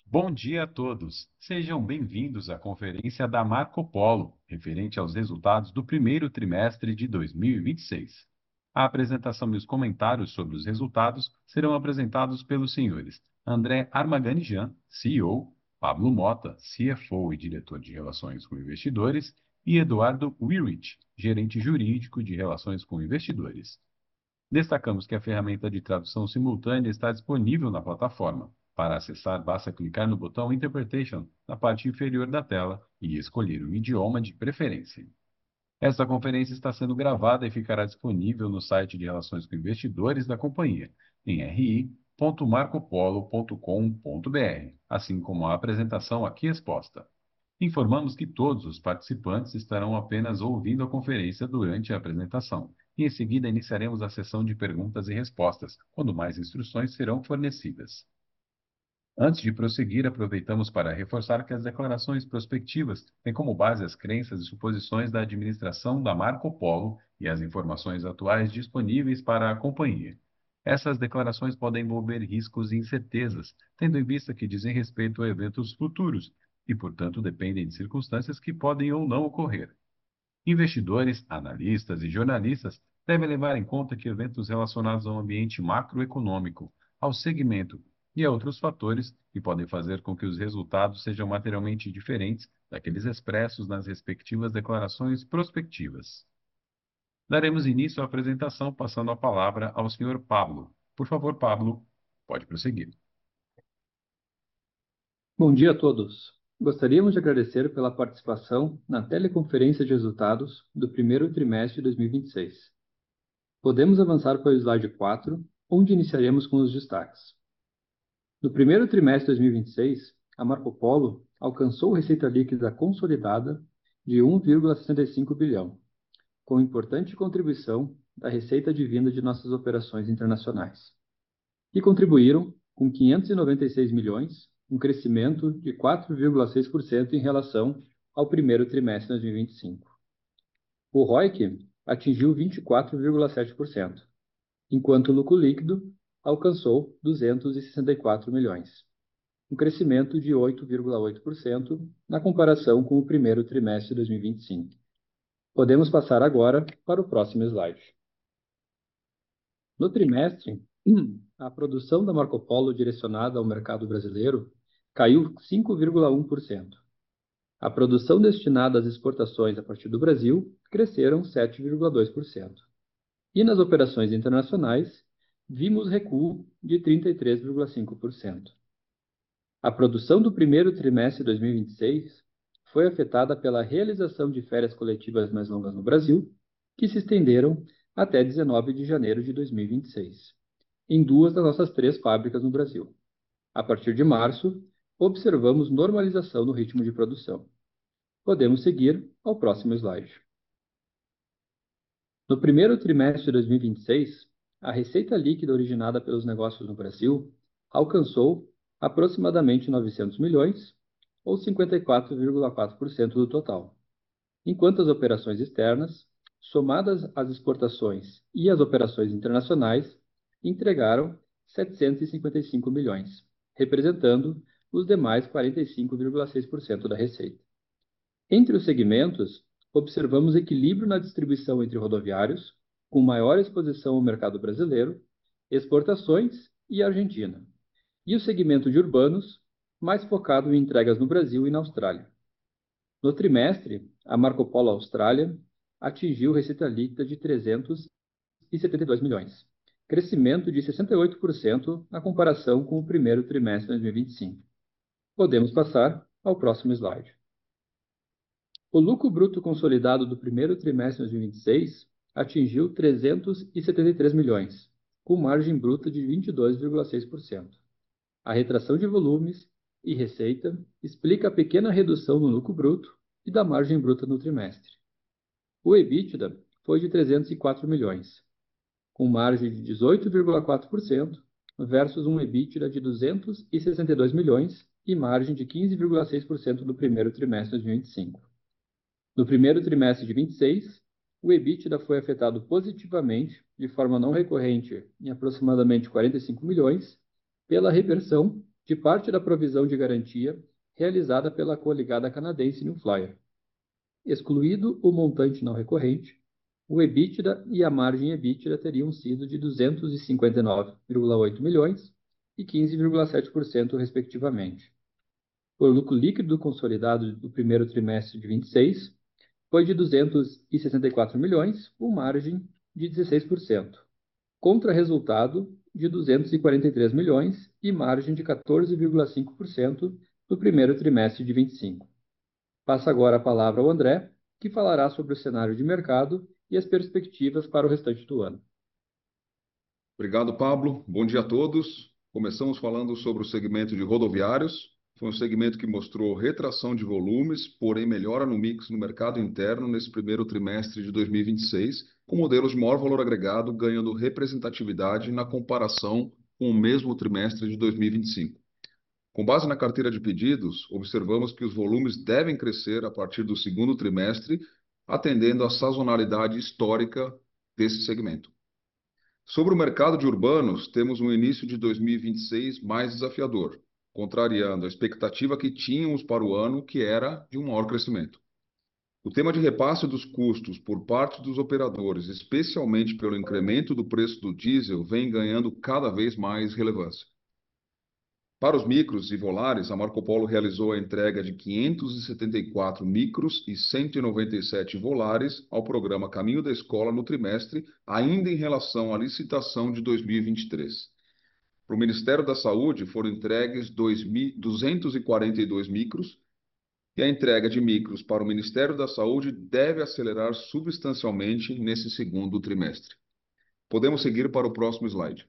Bom dia a todos. Sejam bem-vindos à conferência da Marco Polo, referente aos resultados do primeiro trimestre de 2026. A apresentação e os comentários sobre os resultados serão apresentados pelos senhores André Armaganijan, CEO, Pablo Mota, CFO e diretor de Relações com Investidores, e Eduardo Wirich, gerente jurídico de Relações com Investidores. Destacamos que a ferramenta de tradução simultânea está disponível na plataforma. Para acessar, basta clicar no botão Interpretation na parte inferior da tela e escolher o idioma de preferência. Esta conferência está sendo gravada e ficará disponível no site de Relações com Investidores da companhia, em ri.marcopolo.com.br, assim como a apresentação aqui exposta. Informamos que todos os participantes estarão apenas ouvindo a conferência durante a apresentação, e em seguida iniciaremos a sessão de perguntas e respostas, quando mais instruções serão fornecidas. Antes de prosseguir, aproveitamos para reforçar que as declarações prospectivas têm como base as crenças e suposições da administração da Marco Polo e as informações atuais disponíveis para a companhia. Essas declarações podem envolver riscos e incertezas, tendo em vista que dizem respeito a eventos futuros e, portanto, dependem de circunstâncias que podem ou não ocorrer. Investidores, analistas e jornalistas devem levar em conta que eventos relacionados ao ambiente macroeconômico, ao segmento e a outros fatores que podem fazer com que os resultados sejam materialmente diferentes daqueles expressos nas respectivas declarações prospectivas. Daremos início à apresentação passando a palavra ao Sr. Pablo. Por favor, Pablo, pode prosseguir. Bom dia a todos. Gostaríamos de agradecer pela participação na teleconferência de resultados do primeiro trimestre de 2026. Podemos avançar para o slide 4, onde iniciaremos com os destaques. No primeiro trimestre de 2026, a Marco Polo alcançou receita líquida consolidada de 1,65 bilhão, com importante contribuição da receita advinda de nossas operações internacionais, que contribuíram com 596 milhões, um crescimento de 4,6% em relação ao primeiro trimestre de 2025. O ROIC atingiu 24,7%, enquanto o lucro líquido alcançou 264 milhões, um crescimento de 8,8% na comparação com o primeiro trimestre de 2025. Podemos passar agora para o próximo slide. No trimestre, a produção da Marco Polo direcionada ao mercado brasileiro caiu 5,1%. A produção destinada às exportações a partir do Brasil cresceram 7,2%. E nas operações internacionais, vimos recuo de 33,5%. A produção do primeiro trimestre de 2026 foi afetada pela realização de férias coletivas mais longas no Brasil, que se estenderam até 19 de janeiro de 2026, em duas das nossas 3 fábricas no Brasil. A partir de março, observamos normalização no ritmo de produção. Podemos seguir ao próximo slide. No primeiro trimestre de 2026, a receita líquida originada pelos negócios no Brasil alcançou aproximadamente 900 milhões, ou 54,4% do total, enquanto as operações externas, somadas às exportações e as operações internacionais, entregaram 755 milhões, representando os demais 45,6% da receita. Entre os segmentos, observamos equilíbrio na distribuição entre rodoviários, com maior exposição ao mercado brasileiro, exportações e Argentina, e o segmento de urbanos, mais focado em entregas no Brasil e na Austrália. No trimestre, a Marco Polo Austrália atingiu receita líquida de 372 milhões, crescimento de 68% na comparação com o primeiro trimestre de 2025. Podemos passar ao próximo slide. O lucro bruto consolidado do primeiro trimestre de 2026 atingiu 373 milhões, com margem bruta de 22,6%. A retração de volumes e receita explica a pequena redução no lucro bruto e da margem bruta no trimestre. O EBITDA foi de 304 milhões, com margem de 18,4% versus um EBITDA de 262 milhões e margem de 15,6% no primeiro trimestre de 2025. No primeiro trimestre de 2026, o EBITDA foi afetado positivamente, de forma não recorrente, em aproximadamente 45 milhões, pela reversão de parte da provisão de garantia realizada pela coligada canadense New Flyer. Excluído o montante não recorrente, o EBITDA e a margem EBITDA teriam sido de 259,8 milhões e 15,7%, respectivamente. O lucro líquido consolidado do primeiro trimestre de 26 foi de 264 milhões, com margem de 16%, contra resultado de 243 milhões e margem de 14,5% no primeiro trimestre de 25. Passo agora a palavra ao André, que falará sobre o cenário de mercado e as perspectivas para o restante do ano. Obrigado, Pablo. Bom dia a todos. Começamos falando sobre o segmento de rodoviários. Foi um segmento que mostrou retração de volumes, porém melhora no mix no mercado interno nesse primeiro trimestre de 2026, com modelos de maior valor agregado ganhando representatividade na comparação com o mesmo trimestre de 2025. Com base na carteira de pedidos, observamos que os volumes devem crescer a partir do segundo trimestre, atendendo à sazonalidade histórica desse segmento. Sobre o mercado de urbanos, temos um início de 2026 mais desafiador, contrariando a expectativa que tínhamos para o ano, que era de um maior crescimento. O tema de repasse dos custos por parte dos operadores, especialmente pelo incremento do preço do diesel, vem ganhando cada vez mais relevância. Para os micros e volares, a Marco Polo realizou a entrega de 574 micros e 197 volares ao programa Caminho da Escola no trimestre, ainda em relação à licitação de 2023. Para o Ministério da Saúde, foram entregues 242 micros, e a entrega de micros para o Ministério da Saúde deve acelerar substancialmente nesse segundo trimestre. Podemos seguir para o próximo slide.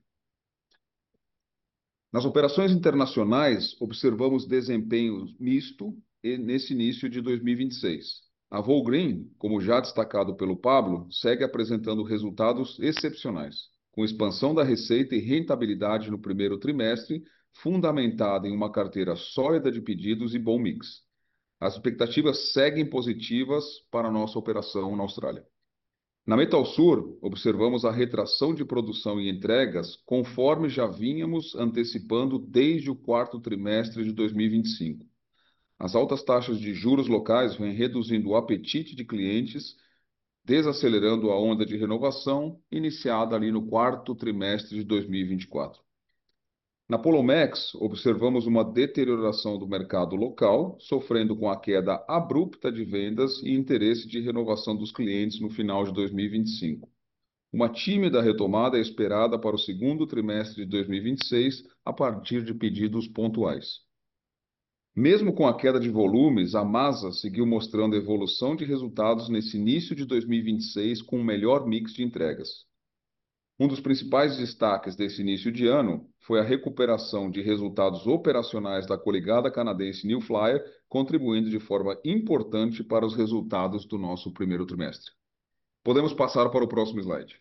Nas operações internacionais, observamos desempenho misto nesse início de 2026. A Volgren, como já destacado pelo Pablo, segue apresentando resultados excepcionais, com expansão da receita e rentabilidade no primeiro trimestre, fundamentada em uma carteira sólida de pedidos e bom mix. As expectativas seguem positivas para a nossa operação na Austrália. Na Metalsur, observamos a retração de produção e entregas, conforme já vínhamos antecipando desde o quarto trimestre de 2025. As altas taxas de juros locais vêm reduzindo o apetite de clientes, desacelerando a onda de renovação iniciada ali no quarto trimestre de 2024. Na Polomex, observamos uma deterioração do mercado local, sofrendo com a queda abrupta de vendas e interesse de renovação dos clientes no final de 2025. Uma tímida retomada é esperada para o segundo trimestre de 2026, a partir de pedidos pontuais. Mesmo com a queda de volumes, a Masa seguiu mostrando evolução de resultados nesse início de 2026, com um melhor mix de entregas. Um dos principais destaques desse início de ano foi a recuperação de resultados operacionais da coligada canadense New Flyer, contribuindo de forma importante para os resultados do nosso primeiro trimestre. Podemos passar para o próximo slide.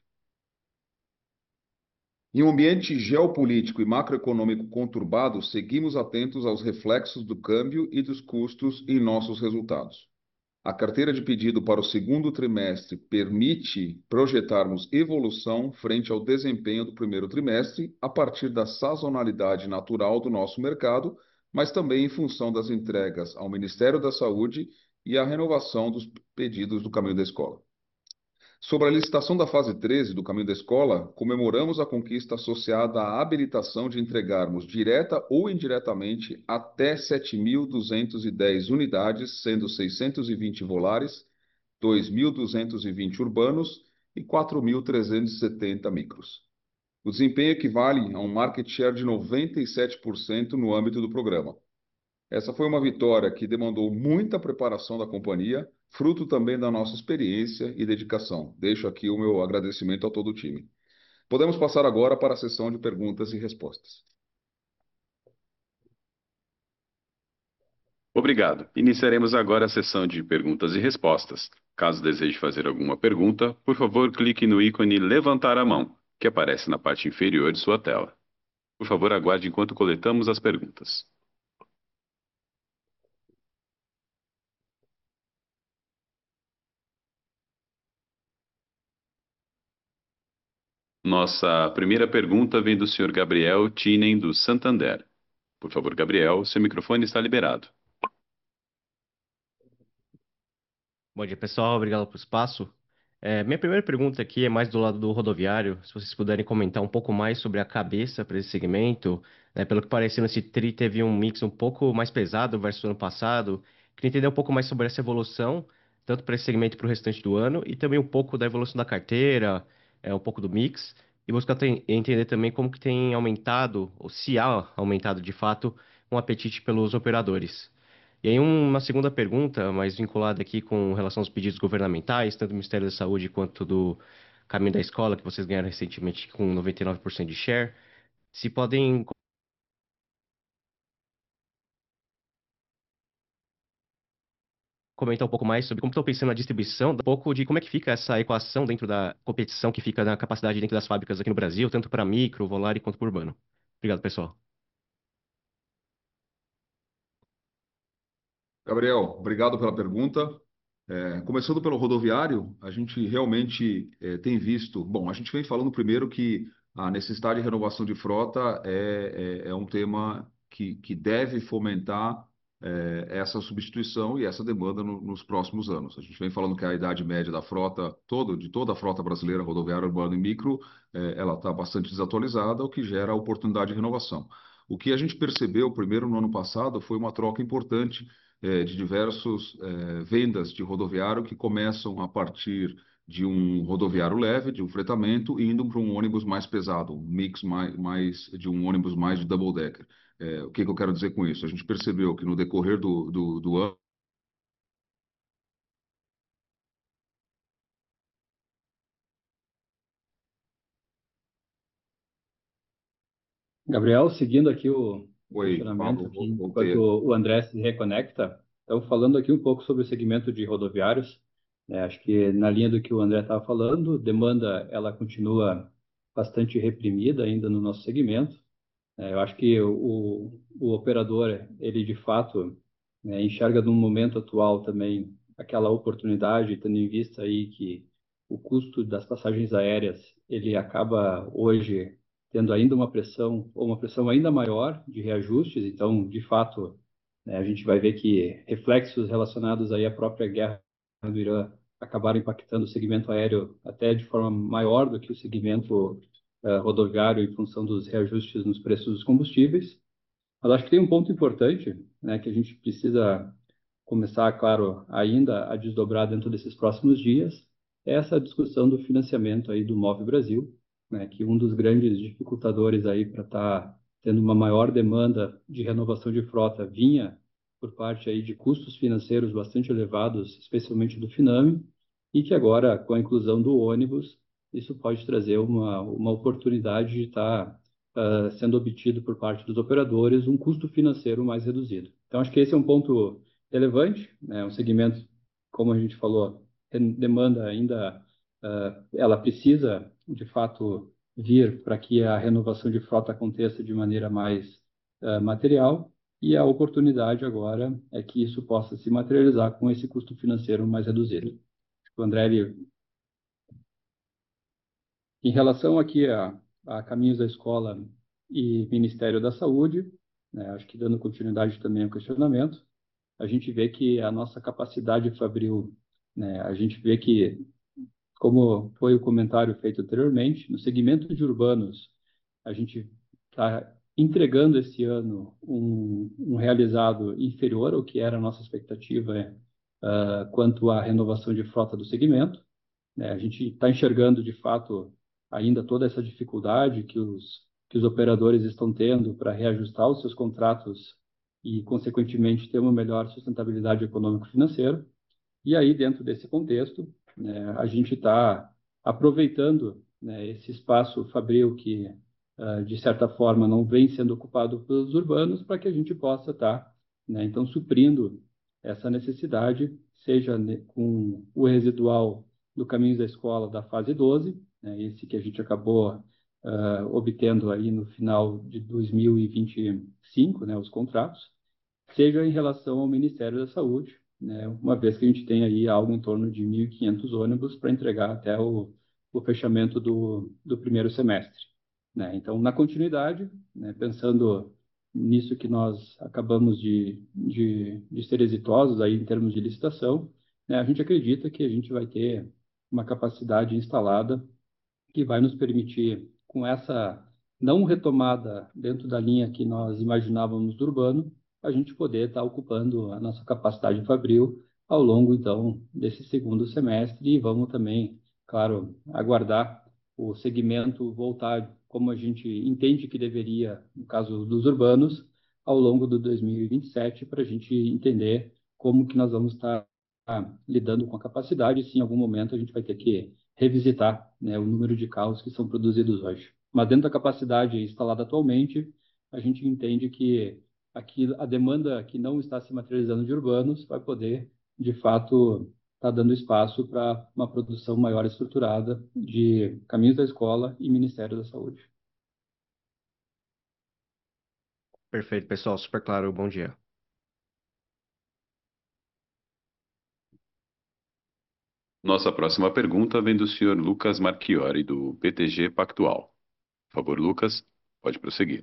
Em um ambiente geopolítico e macroeconômico conturbado, seguimos atentos aos reflexos do câmbio e dos custos em nossos resultados. A carteira de pedido para o segundo trimestre permite projetarmos evolução frente ao desempenho do primeiro trimestre, a partir da sazonalidade natural do nosso mercado, mas também em função das entregas ao Ministério da Saúde e a renovação dos pedidos do Caminho da Escola. Sobre a licitação da fase 13 do Caminho da Escola, comemoramos a conquista associada à habilitação de entregarmos direta ou indiretamente até 7.210 unidades, sendo 620 volares, 2.220 urbanos e 4.370 micros. O desempenho equivale a um market share de 97% no âmbito do programa. Essa foi uma vitória que demandou muita preparação da companhia, fruto também da nossa experiência e dedicação. Deixo aqui o meu agradecimento a todo o time. Podemos passar agora para a sessão de perguntas e respostas. Obrigado. Iniciaremos agora a sessão de perguntas e respostas. Caso deseje fazer alguma pergunta, por favor, clique no ícone levantar a mão, que aparece na parte inferior de sua tela. Por favor, aguarde enquanto coletamos as perguntas. Nossa primeira pergunta vem do Sr. Gabriel Tinen, do Santander. Por favor, Gabriel, seu microfone está liberado. Bom dia, pessoal. Obrigado pelo espaço. Minha primeira pergunta aqui é mais do lado do rodoviário. Se vocês puderem comentar um pouco mais sobre a cabeça para esse segmento, né? Pelo que parece, nesse TRI teve um mix um pouco mais pesado versus o ano passado. Queria entender um pouco mais sobre essa evolução, tanto para esse segmento para o restante do ano, e também um pouco da evolução da carteira, um pouco do mix, e buscar entender também como que tem aumentado, ou se há aumentado de fato, um apetite pelos operadores. E aí uma segunda pergunta, mais vinculada aqui com relação aos pedidos governamentais, tanto do Ministério da Saúde quanto do Caminho da Escola, que vocês ganharam recentemente com 99% de share, se podem comentar um pouco mais sobre como estão pensando na distribuição, um pouco de como é que fica essa equação dentro da competição que fica na capacidade dentro das fábricas aqui no Brasil, tanto para micro, Volare quanto para urbano. Obrigado, pessoal. Gabriel, obrigado pela pergunta. Começando pelo rodoviário, a gente realmente tem visto. Bom, a gente vem falando primeiro que a necessidade de renovação de frota é um tema que deve fomentar essa substituição e essa demanda nos próximos anos. A gente vem falando que a idade média da frota, de toda a frota brasileira, rodoviária, urbana e micro, ela está bastante desatualizada, o que gera oportunidade de renovação. O que a gente percebeu primeiro no ano passado foi uma troca importante de diversas vendas de rodoviário que começam a partir de um rodoviário leve, de um fretamento, indo para um ônibus mais pesado, um mix de um ônibus mais de double decker. O que eu quero dizer com isso? A gente percebeu que no decorrer do ano, Gabriel, seguindo aqui o Oi, questionamento, Pablo, aqui, voltei. enquanto o André se reconecta, então falando aqui um pouco sobre o segmento de rodoviários, né, acho que na linha do que o André estava falando, demanda ela continua bastante reprimida ainda no nosso segmento. Eu acho que o operador, ele de fato, né, enxerga no momento atual também aquela oportunidade, tendo em vista aí que o custo das passagens aéreas, ele acaba hoje tendo ainda uma pressão, ou uma pressão ainda maior de reajustes, então, de fato, né, a gente vai ver que reflexos relacionados aí à própria guerra do Irã acabaram impactando o segmento aéreo até de forma maior do que o segmento rodoviário em função dos reajustes nos preços dos combustíveis. Mas acho que tem um ponto importante, né, que a gente precisa começar, claro, ainda a desdobrar dentro desses próximos dias, é essa discussão do financiamento aí do Move Brasil, né, que um dos grandes dificultadores aí para estar tendo uma maior demanda de renovação de frota vinha por parte aí de custos financeiros bastante elevados, especialmente do Finame, e que agora, com a inclusão do ônibus, isso pode trazer uma oportunidade de estar sendo obtido por parte dos operadores um custo financeiro mais reduzido. Então, acho que esse é um ponto relevante, né? Um segmento, como a gente falou, demanda ainda, ela precisa, de fato, vir para que a renovação de frota aconteça de maneira mais material, e a oportunidade agora é que isso possa se materializar com esse custo financeiro mais reduzido. O André, em relação aqui a caminhos da escola e Ministério da Saúde, né, acho que dando continuidade também ao questionamento, a gente vê que a nossa capacidade fabril, né, a gente vê que, como foi o comentário feito anteriormente, no segmento de urbanos, a gente está entregando esse ano um realizado inferior ao que era a nossa expectativa quanto à renovação de frota do segmento, né? A gente está enxergando, de fato, ainda toda essa dificuldade que os operadores estão tendo para reajustar os seus contratos e, consequentemente, ter uma melhor sustentabilidade econômico-financeira. E aí, dentro desse contexto, né, a gente está aproveitando, né, esse espaço fabril que, de certa forma, não vem sendo ocupado pelos urbanos, para que a gente possa estar, né, então, suprindo essa necessidade, seja com o residual do Caminhos da Escola da fase 12, né, esse que a gente acabou obtendo aí no final de 2025, né, os contratos, seja em relação ao Ministério da Saúde, né, uma vez que a gente tem aí algo em torno de 1.500 ônibus para entregar até o fechamento do primeiro semestre, né? Então, na continuidade, né, pensando nisso que nós acabamos de ser exitosos aí em termos de licitação, né, a gente acredita que a gente vai ter uma capacidade instalada que vai nos permitir, com essa não retomada dentro da linha que nós imaginávamos do urbano, a gente poder estar ocupando a nossa capacidade fabril ao longo, então, desse segundo semestre e vamos também, claro, aguardar o segmento voltar como a gente entende que deveria, no caso dos urbanos, ao longo do 2027, para a gente entender como que nós vamos estar lidando com a capacidade, e se em algum momento a gente vai ter que revisitar, né, o número de carros que são produzidos hoje. Mas dentro da capacidade instalada atualmente, a gente entende que aqui a demanda que não está se materializando de urbanos vai poder, de fato, estar dando espaço para uma produção maior estruturada de caminhos da escola e Ministério da Saúde. Perfeito, pessoal. Super claro. Bom dia. Nossa próxima pergunta vem do senhor Lucas Marchiori, do BTG Pactual. Por favor, Lucas, pode prosseguir.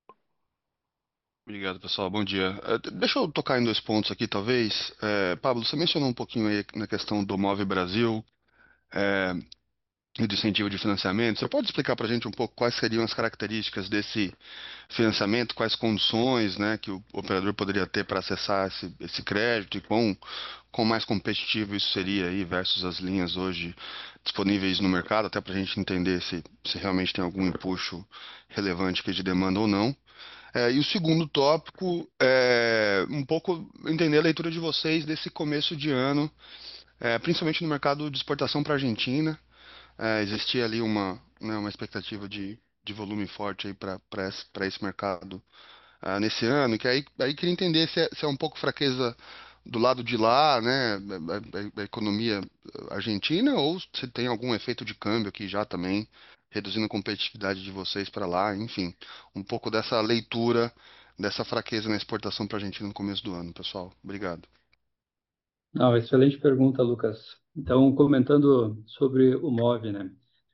Obrigado, pessoal. Bom dia. Deixa eu tocar em dois pontos aqui, talvez. Pablo, você mencionou um pouquinho aí na questão do Move Brasil, é, e do incentivo de financiamento. Você pode explicar para a gente um pouco quais seriam as características desse financiamento, quais condições, né, que o operador poderia ter para acessar esse crédito e quão mais competitivo isso seria aí versus as linhas hoje disponíveis no mercado, até para a gente entender se realmente tem algum empuxo relevante aqui de demanda ou não. E o segundo tópico é um pouco entender a leitura de vocês desse começo de ano, principalmente no mercado de exportação para a Argentina. Existia ali uma expectativa de volume forte para esse mercado nesse ano, que aí queria entender se é um pouco fraqueza do lado de lá, né, a economia argentina, ou se tem algum efeito de câmbio aqui já também, reduzindo a competitividade de vocês para lá, enfim, um pouco dessa leitura dessa fraqueza na exportação para a Argentina no começo do ano, pessoal. Obrigado. Não, excelente pergunta, Lucas. Então, comentando sobre o MOVE, né?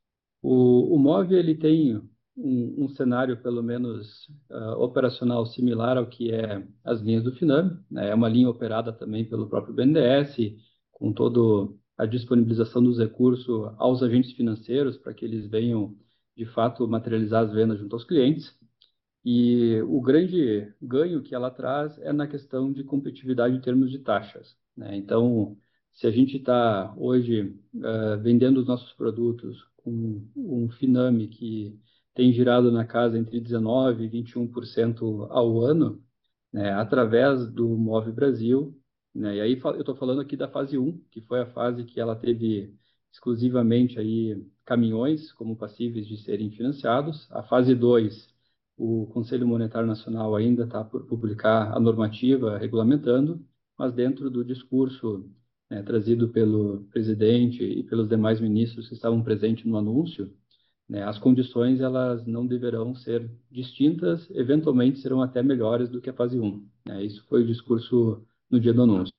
O MOVE ele tem um cenário, pelo menos, operacional similar ao que é as linhas do Finame, né? É uma linha operada também pelo próprio BNDES, com toda a disponibilização dos recursos aos agentes financeiros para que eles venham, de fato, materializar as vendas junto aos clientes. E o grande ganho que ela traz é na questão de competitividade em termos de taxas, né? Então, se a gente está hoje vendendo os nossos produtos com um Finame que tem girado na casa entre 19% e 21% ao ano, né, através do Move Brasil, né, e aí eu estou falando aqui da fase um, que foi a fase que ela teve exclusivamente aí caminhões como passíveis de serem financiados. A fase 2, o Conselho Monetário Nacional ainda está por publicar a normativa regulamentando, mas dentro do discurso, né, trazido pelo presidente e pelos demais ministros que estavam presentes no anúncio, né, as condições elas não deverão ser distintas, eventualmente serão até melhores do que a fase um, né? Isso foi o discurso no dia do anúncio.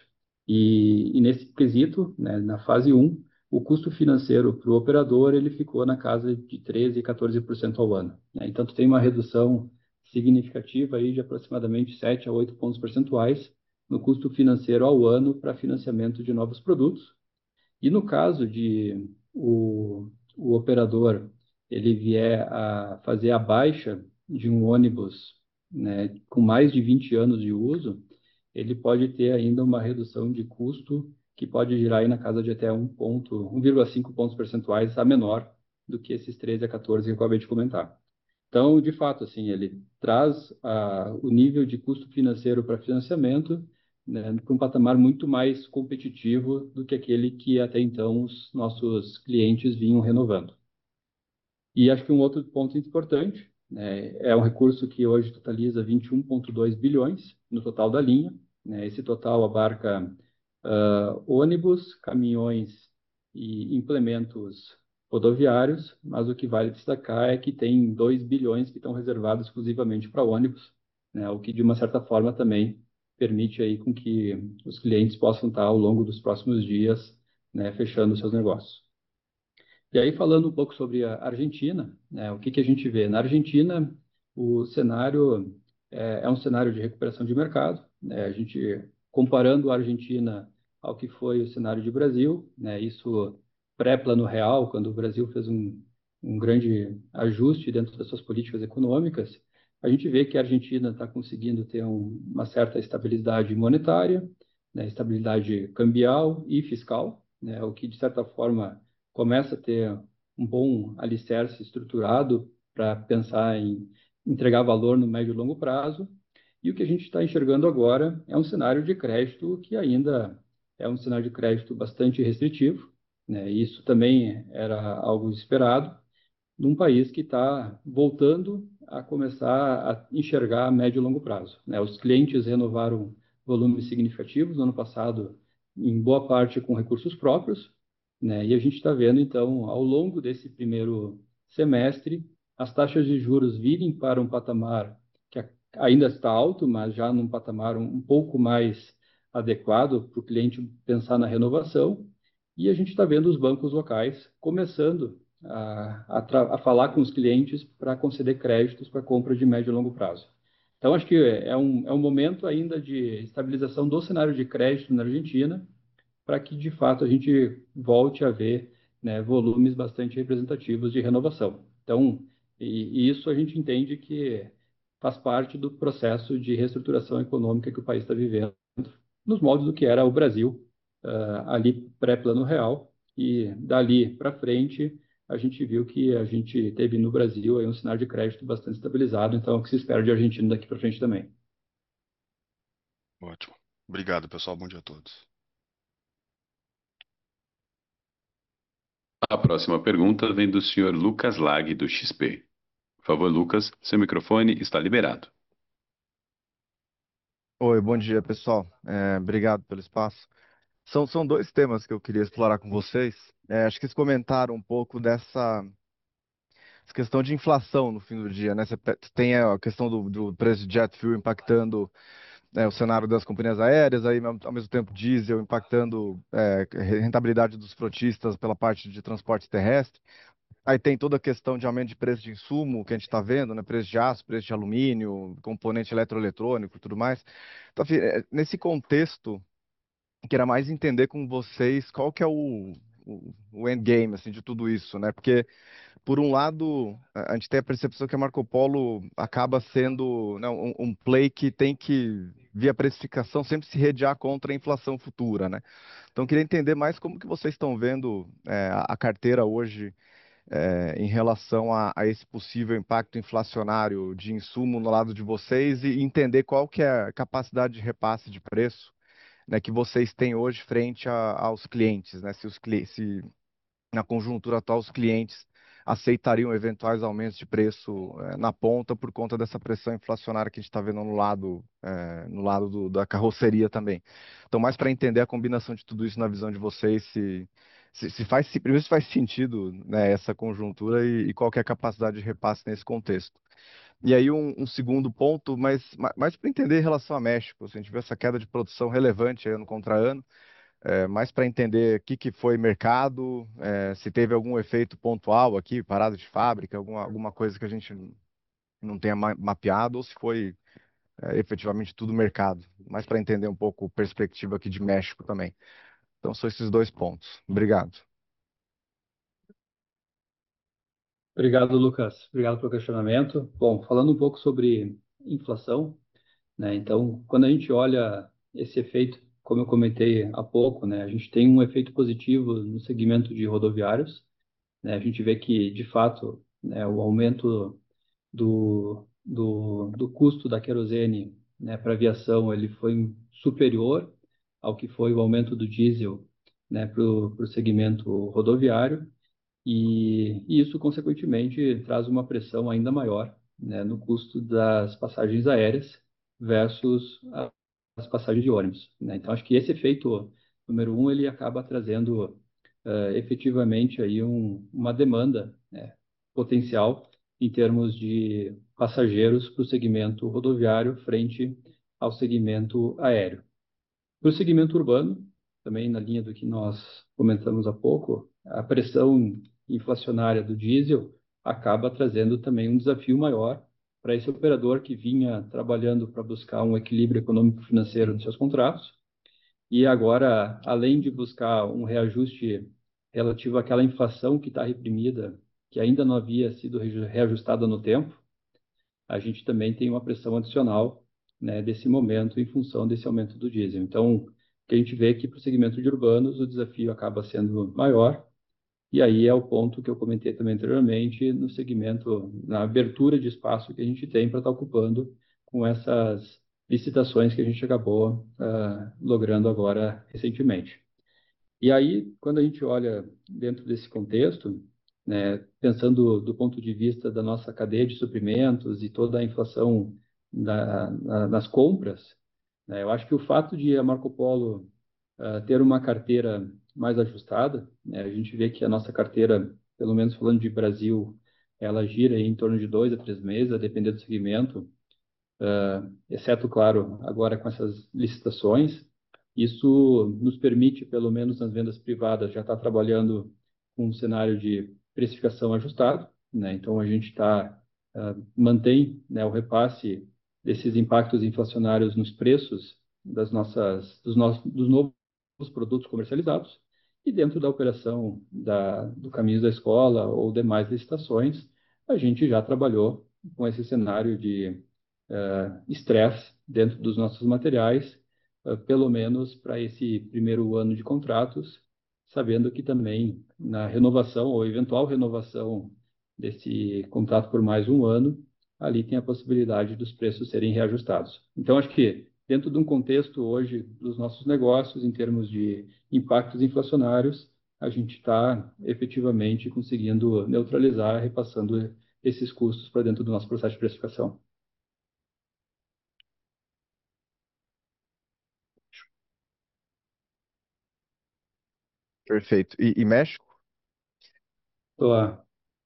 E nesse quesito, né, na fase um, o custo financeiro para o operador ele ficou na casa de 13% e 14% ao ano, né? Então, tem uma redução significativa aí de aproximadamente 7 a 8 pontos percentuais no custo financeiro ao ano para financiamento de novos produtos. E no caso de o operador ele vier a fazer a baixa de um ônibus, né, com mais de 20 anos de uso, ele pode ter ainda uma redução de custo que pode girar aí na casa de até 1,5 pontos percentuais a menor do que esses 13 a 14 que eu acabei de comentar. Então, de fato, assim, ele traz o nível de custo financeiro para financiamento, né, para um patamar muito mais competitivo do que aquele que até então os nossos clientes vinham renovando. E acho que um outro ponto importante, né, é um recurso que hoje totaliza 21,2 bilhões no total da linha, né? Esse total abarca ônibus, caminhões e implementos rodoviários, mas o que vale destacar é que tem 2 bilhões que estão reservados exclusivamente para ônibus, né? O que de uma certa forma também permite aí com que os clientes possam estar ao longo dos próximos dias, né, fechando seus negócios. E aí, falando um pouco sobre a Argentina, né, o que a gente vê? Na Argentina, o cenário é um cenário de recuperação de mercado, né? A gente, comparando a Argentina ao que foi o cenário de Brasil, né? Isso pré-Plano Real, quando o Brasil fez um grande ajuste dentro das suas políticas econômicas, a gente vê que a Argentina está conseguindo ter uma certa estabilidade monetária, né? Estabilidade cambial e fiscal, né? O que, de certa forma, começa a ter um bom alicerce estruturado para pensar em entregar valor no médio e longo prazo. E o que a gente está enxergando agora é um cenário de crédito que ainda é um cenário de crédito bastante restritivo, né? Isso também era algo esperado num país que está voltando a começar a enxergar a médio e longo prazo, né? Os clientes renovaram volumes significativos no ano passado, em boa parte com recursos próprios, né? E a gente está vendo, então, ao longo desse primeiro semestre, as taxas de juros virem para um patamar que ainda está alto, mas já num patamar um pouco mais adequado para o cliente pensar na renovação. E a gente está vendo os bancos locais começando a falar com os clientes para conceder créditos para compra de médio e longo prazo. Então, acho que é um momento ainda de estabilização do cenário de crédito na Argentina, para que, de fato, a gente volte a ver, né, volumes bastante representativos de renovação. Então, e isso a gente entende que faz parte do processo de reestruturação econômica que o país está vivendo, nos moldes do que era o Brasil, ali pré-Plano Real, e dali para frente a gente viu que a gente teve no Brasil aí um cenário de crédito bastante estabilizado, então é o que se espera de Argentina daqui para frente também. Ótimo. Obrigado, pessoal. Bom dia a todos. A próxima pergunta vem do senhor Lucas Lag, do XP. Por favor, Lucas, seu microfone está liberado. Oi, bom dia, pessoal. Obrigado pelo espaço. São dois temas que eu queria explorar com vocês. Acho que vocês comentaram um pouco essa questão de inflação no fim do dia, né? Você tem a questão do preço de jet fuel impactando, o cenário das companhias aéreas, aí ao mesmo tempo diesel impactando rentabilidade dos frotistas pela parte de transporte terrestre. Aí tem toda a questão de aumento de preço de insumo que a gente está vendo, né? Preço de aço, preço de alumínio, componente eletroeletrônico e tudo mais. Então, enfim, nesse contexto, eu queria mais entender com vocês qual que é o endgame assim, de tudo isso, né? Porque, por um lado, a gente tem a percepção que a Marco Polo acaba sendo, né, um play que tem que, via precificação, sempre se redear contra a inflação futura, né? Então, eu queria entender mais como que vocês estão vendo a carteira hoje em relação a esse possível impacto inflacionário de insumo no lado de vocês e entender qual que é a capacidade de repasse de preço, né, que vocês têm hoje frente aos clientes, né? Se na conjuntura atual os clientes aceitariam eventuais aumentos de preço na ponta por conta dessa pressão inflacionária que a gente está vendo no lado da carroceria também. Então, mais para entender a combinação de tudo isso na visão de vocês, primeiro se faz sentido, né, essa conjuntura e qual que é a capacidade de repasse nesse contexto. E aí um segundo ponto, mas mais para entender em relação a México, assim, a gente viu essa queda de produção relevante aí ano contra ano, mais para entender o que foi mercado, se teve algum efeito pontual aqui, parada de fábrica, alguma coisa que a gente não tenha mapeado, ou se foi efetivamente tudo mercado. Mais para entender um pouco a perspectiva aqui de México também. Então, são esses dois pontos. Obrigado. Obrigado, Lucas. Obrigado pelo questionamento. Bom, falando um pouco sobre inflação, né? Então, quando a gente olha esse efeito, como eu comentei há pouco, né, a gente tem um efeito positivo no segmento de rodoviários, né? A gente vê que, de fato, né, o aumento do custo da querosene, né, para aviação, ele foi superior ao que foi o aumento do diesel, né, para o segmento rodoviário, e isso, consequentemente, traz uma pressão ainda maior, né, no custo das passagens aéreas versus as passagens de ônibus, né? Então, acho que esse efeito número um, ele acaba trazendo efetivamente aí uma demanda, né, potencial em termos de passageiros para o segmento rodoviário frente ao segmento aéreo. Para o segmento urbano, também na linha do que nós comentamos há pouco, a pressão inflacionária do diesel acaba trazendo também um desafio maior para esse operador que vinha trabalhando para buscar um equilíbrio econômico-financeiro nos seus contratos. E agora, além de buscar um reajuste relativo àquela inflação que está reprimida, que ainda não havia sido reajustada no tempo, a gente também tem uma pressão adicional, né, desse momento em função desse aumento do diesel. Então, o que a gente vê é que para o segmento de urbanos o desafio acaba sendo maior, e aí é o ponto que eu comentei também anteriormente no segmento, na abertura de espaço que a gente tem para estar ocupando com essas licitações que a gente acabou logrando agora recentemente. E aí, quando a gente olha dentro desse contexto, né, pensando do ponto de vista da nossa cadeia de suprimentos e toda a inflação nas compras, né, eu acho que o fato de a Marco Polo ter uma carteira mais ajustada, né, a gente vê que a nossa carteira, pelo menos falando de Brasil, ela gira em torno de 2 a 3 meses, a depender do segmento, exceto, claro, agora com essas licitações. Isso nos permite, pelo menos nas vendas privadas, já estar trabalhando com um cenário de precificação ajustado, né? Então, a gente mantém, né, o repasse desses impactos inflacionários nos preços dos novos produtos comercializados, e dentro da operação do Caminhos da Escola ou demais licitações, a gente já trabalhou com esse cenário de estresse dentro dos nossos materiais, pelo menos para esse primeiro ano de contratos, sabendo que também na renovação ou eventual renovação desse contrato por mais um ano, ali tem a possibilidade dos preços serem reajustados. Então, acho que dentro de um contexto hoje dos nossos negócios, em termos de impactos inflacionários, a gente está efetivamente conseguindo neutralizar, repassando esses custos para dentro do nosso processo de precificação. Perfeito. E México? Tô,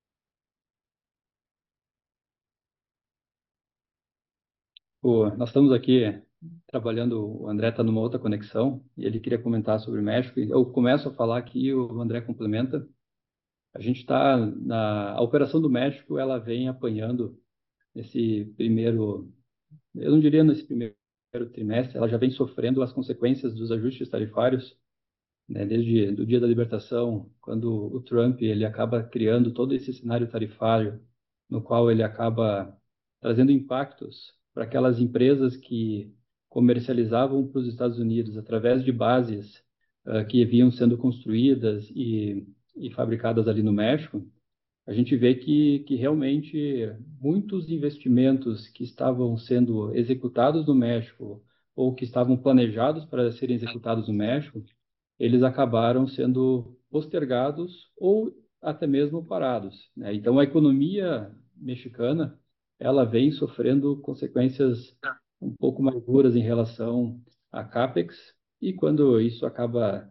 nós estamos aqui trabalhando, o André está numa outra conexão e ele queria comentar sobre o México. Eu começo a falar aqui, o André complementa. A gente está a operação do México, ela vem apanhando nesse primeiro, eu não diria nesse primeiro trimestre, ela já vem sofrendo as consequências dos ajustes tarifários, né, desde o dia da libertação, quando o Trump ele acaba criando todo esse cenário tarifário, no qual ele acaba trazendo impactos para aquelas empresas que comercializavam para os Estados Unidos através de bases que vinham sendo construídas e fabricadas ali no México. A gente vê que realmente muitos investimentos que estavam sendo executados no México ou que estavam planejados para serem executados no México, eles acabaram sendo postergados ou até mesmo parados, né? Então, a economia mexicana, ela vem sofrendo consequências um pouco mais duras em relação à CAPEX, e quando isso acaba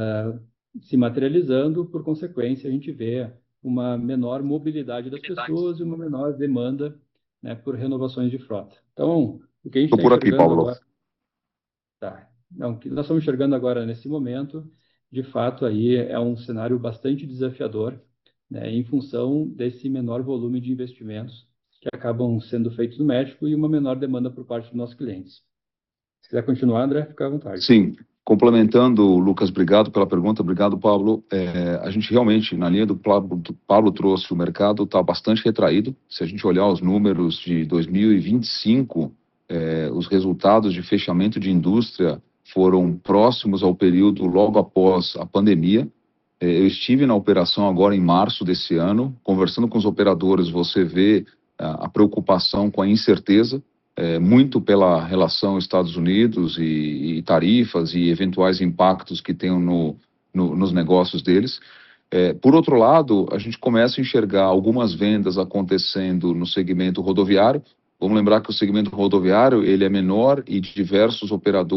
se materializando, por consequência, a gente vê uma menor mobilidade das pessoas e uma menor demanda, né, por renovações de frota. Então, o que a gente Estou está por aqui, enxergando Paulo. agora... Tá. Não, o que nós estamos enxergando agora nesse momento, de fato, aí é um cenário bastante desafiador, né, em função desse menor volume de investimentos que acabam sendo feitos no México e uma menor demanda por parte dos nossos clientes. Se quiser continuar, André, fica à vontade. Sim, complementando, Lucas, obrigado pela pergunta, obrigado, Pablo. A gente realmente, na linha do Pablo trouxe, o mercado está bastante retraído. Se a gente olhar os números de 2025, os resultados de fechamento de indústria foram próximos ao período logo após a pandemia. Eu estive na operação agora em março desse ano, conversando com os operadores, você vê a preocupação com a incerteza, muito pela relação Estados Unidos e tarifas e eventuais impactos que tenham nos negócios deles. Por outro lado, a gente começa a enxergar algumas vendas acontecendo no segmento rodoviário. Vamos lembrar que o segmento rodoviário ele é menor e diversos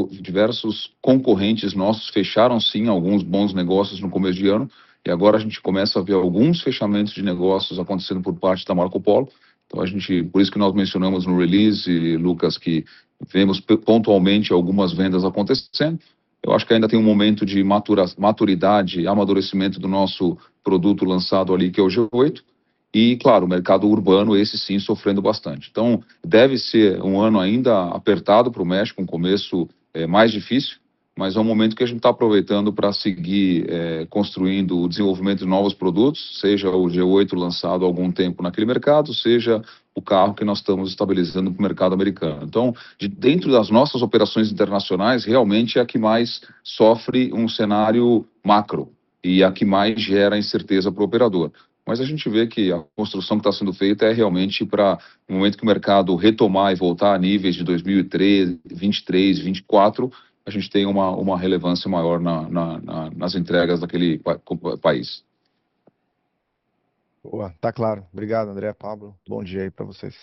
concorrentes nossos fecharam sim alguns bons negócios no começo de ano, e agora a gente começa a ver alguns fechamentos de negócios acontecendo por parte da Marco Polo. Então por isso que nós mencionamos no release, Lucas, que vemos pontualmente algumas vendas acontecendo. Eu acho que ainda tem um momento de maturidade, amadurecimento do nosso produto lançado ali, que é o G8. E, claro, o mercado urbano, esse sim, sofrendo bastante. Então, deve ser um ano ainda apertado para o México, um começo mais difícil, mas é um momento que a gente está aproveitando para seguir construindo o desenvolvimento de novos produtos, seja o G8 lançado há algum tempo naquele mercado, seja o carro que nós estamos estabilizando para o mercado americano. Então, dentro das nossas operações internacionais, realmente é a que mais sofre um cenário macro e a que mais gera incerteza para o operador. Mas a gente vê que a construção que está sendo feita é realmente para no momento que o mercado retomar e voltar a níveis de 2023, 23, 24, a gente tem uma relevância maior nas entregas daquele país. Boa, tá claro. Obrigado, André, Pablo. Bom dia aí para vocês.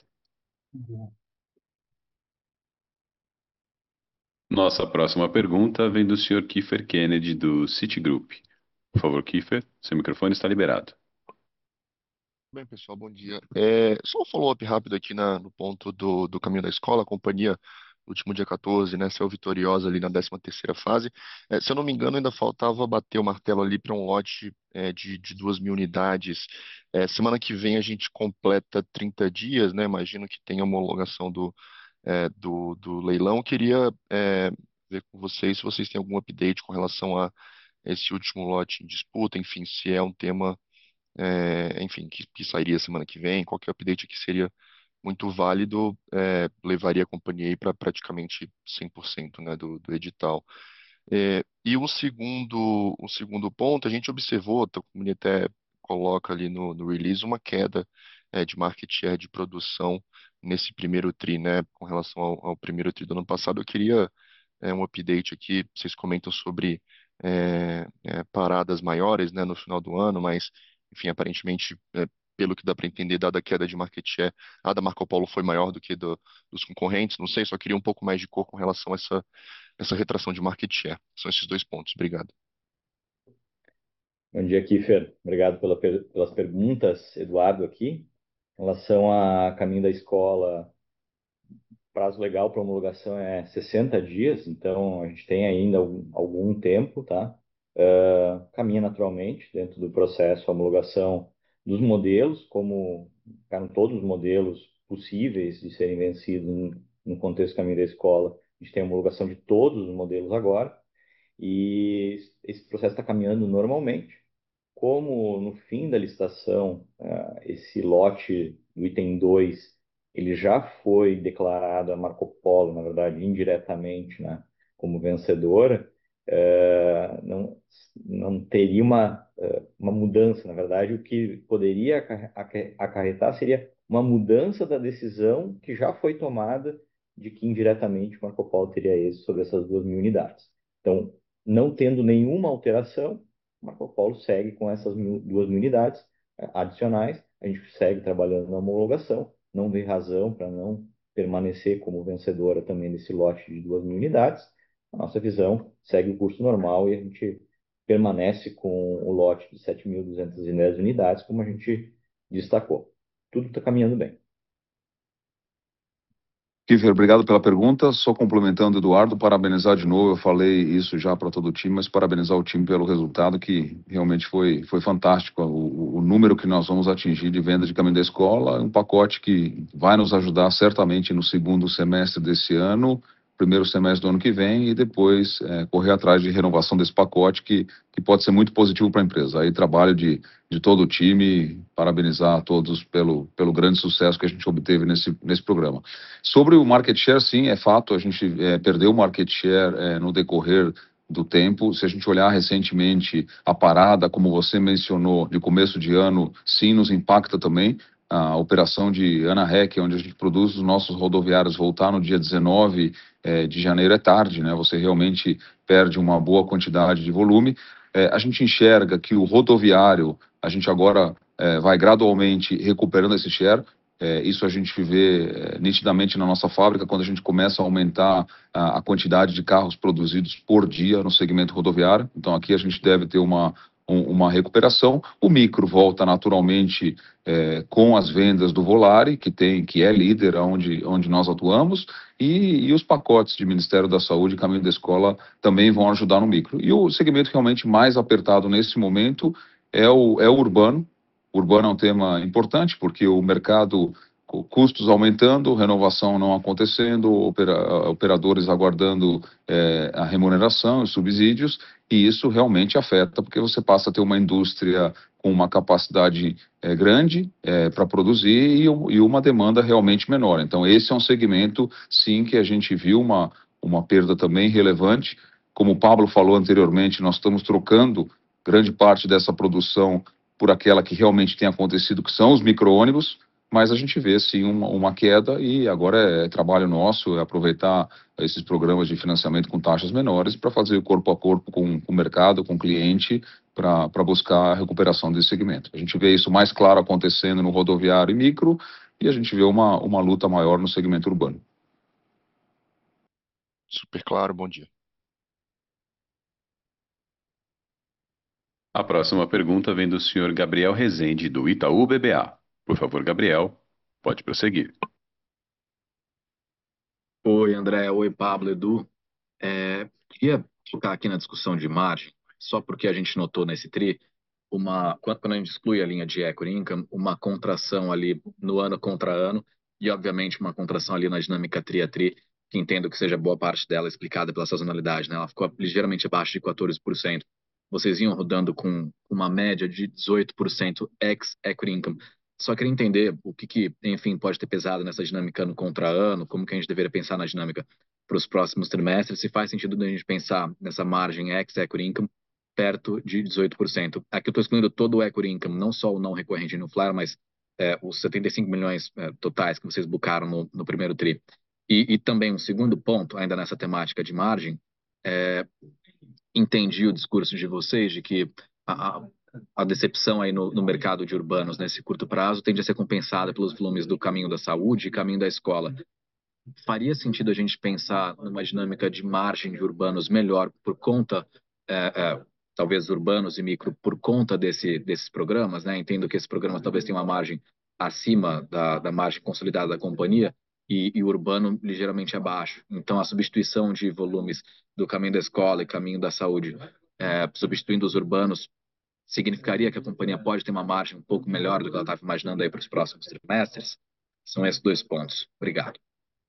Nossa próxima pergunta vem do Sr. Kiefer Kennedy, do Citigroup. Por favor, Kiefer, seu microfone está liberado. Bem, pessoal, bom dia. Só um follow-up rápido aqui no ponto do caminho da escola. A companhia, no último dia 14, né, saiu vitoriosa ali na 13ª fase. Se eu não me engano, ainda faltava bater o martelo ali para um lote de 2.000 unidades. Semana que vem a gente completa 30 dias, né? Imagino que tem a homologação do leilão. Queria ver com vocês se vocês têm algum update com relação a esse último lote em disputa, enfim, se é um tema enfim, que sairia semana que vem, qualquer update que seria muito válido, levaria a companhia aí para praticamente 100%, né, do edital. E um segundo ponto, a gente observou, a companhia até coloca ali no release uma queda de market share de produção nesse primeiro tri, né, com relação ao primeiro tri do ano passado. Eu queria um update aqui, vocês comentam sobre paradas maiores, né, no final do ano, mas, enfim, aparentemente, pelo que dá para entender, dada a queda de market share, a da Marco Polo foi maior do que dos concorrentes, não sei, só queria um pouco mais de cor com relação a essa retração de market share. São esses dois pontos. Obrigado. Bom dia, Kiefer. Obrigado pelas perguntas. Eduardo aqui. Em relação a caminho da escola, prazo legal para homologação é 60 dias, então a gente tem ainda algum tempo, tá? Caminha naturalmente dentro do processo a homologação dos modelos, como ficaram todos os modelos possíveis de serem vencidos no contexto caminho da escola. A gente tem a homologação de todos os modelos agora, e esse processo está caminhando normalmente. Como no fim da licitação, esse lote do item 2, ele já foi declarado a Marco Polo, na verdade, indiretamente, né, como vencedora, não teria uma mudança. Na verdade, o que poderia acarretar seria uma mudança da decisão que já foi tomada de que indiretamente Marco Polo teria êxito sobre essas 2.000 unidades. Então, não tendo nenhuma alteração, Marco Polo segue com essas 2.000 unidades adicionais. A gente segue trabalhando na homologação, não vê razão para não permanecer como vencedora também desse lote de 2.000 unidades. A nossa visão segue o curso normal e a gente permanece com o lote de 7.210 unidades, como a gente destacou. Tudo está caminhando bem. Kiefer, obrigado pela pergunta. Só complementando, Eduardo, parabenizar de novo. Eu falei isso já para todo o time, mas parabenizar o time pelo resultado, que realmente foi fantástico. O número que nós vamos atingir de venda de caminho da escola é um pacote que vai nos ajudar certamente no segundo semestre desse ano, primeiro semestre do ano que vem, e depois correr atrás de renovação desse pacote, que pode ser muito positivo para a empresa. Aí trabalho de todo o time, parabenizar a todos pelo grande sucesso que a gente obteve nesse programa. Sobre o market share, sim, é fato, a gente perdeu o market share no decorrer do tempo. Se a gente olhar recentemente a parada, como você mencionou, de começo de ano, sim, nos impacta também. A operação de Ana Rec, onde a gente produz os nossos rodoviários, voltar no dia 19 de janeiro é tarde, né? Você realmente perde uma boa quantidade de volume. A gente enxerga que o rodoviário, a gente agora vai gradualmente recuperando esse share. Isso a gente vê nitidamente na nossa fábrica, quando a gente começa a aumentar a quantidade de carros produzidos por dia no segmento rodoviário. Então, aqui a gente deve ter uma recuperação. O micro volta naturalmente com as vendas do Volare, que é líder onde nós atuamos, e os pacotes de Ministério da Saúde e Caminho da Escola também vão ajudar no micro. E o segmento realmente mais apertado nesse momento é o urbano, Urbano é um tema importante, porque o mercado, custos aumentando, renovação não acontecendo, operadores aguardando a remuneração e subsídios, e isso realmente afeta, porque você passa a ter uma indústria com uma capacidade grande para produzir e uma demanda realmente menor. Então, esse é um segmento, sim, que a gente viu uma perda também relevante. Como o Pablo falou anteriormente, nós estamos trocando grande parte dessa produção por aquela que realmente tem acontecido, que são os micro-ônibus, mas a gente vê sim uma queda e agora é trabalho nosso, é aproveitar esses programas de financiamento com taxas menores para fazer corpo a corpo com o mercado, com o cliente, para buscar a recuperação desse segmento. A gente vê isso mais claro acontecendo no rodoviário e micro, e a gente vê uma luta maior no segmento urbano. Super claro, bom dia. A próxima pergunta vem do senhor Gabriel Rezende, do Itaú BBA. Por favor, Gabriel, pode prosseguir. Oi, André. Oi, Pablo, Edu. Queria tocar aqui na discussão de margem, só porque a gente notou nesse TRI quando a gente exclui a linha de equity income, uma contração ali no ano contra ano e, obviamente, uma contração ali na dinâmica TRI a TRI, que entendo que seja boa parte dela explicada pela sazonalidade, né? Ela ficou ligeiramente abaixo de 14%. Vocês iam rodando com uma média de 18% ex-equity income. Só queria entender o que, enfim, pode ter pesado nessa dinâmica ano contra ano, como que a gente deveria pensar na dinâmica para os próximos trimestres, se faz sentido a gente pensar nessa margem ex-equity income perto de 18%. Aqui eu estou excluindo todo o equity income, não só o não recorrente no Flyer, mas os 75 milhões totais que vocês buscaram no primeiro TRI. E também um segundo ponto, ainda nessa temática de margem, entendi o discurso de vocês de que a, a decepção aí no mercado de urbanos nesse curto prazo tende a ser compensada pelos volumes do caminho da saúde e caminho da escola. Faria sentido a gente pensar numa dinâmica de margem de urbanos melhor por conta, talvez urbanos e micro, por conta desses programas, né? Entendo que esses programas talvez tenham uma margem acima da margem consolidada da companhia e o urbano ligeiramente abaixo. Então, a substituição de volumes do caminho da escola e caminho da saúde, substituindo os urbanos, significaria que a companhia pode ter uma margem um pouco melhor do que ela estava imaginando aí para os próximos trimestres? São esses dois pontos. Obrigado.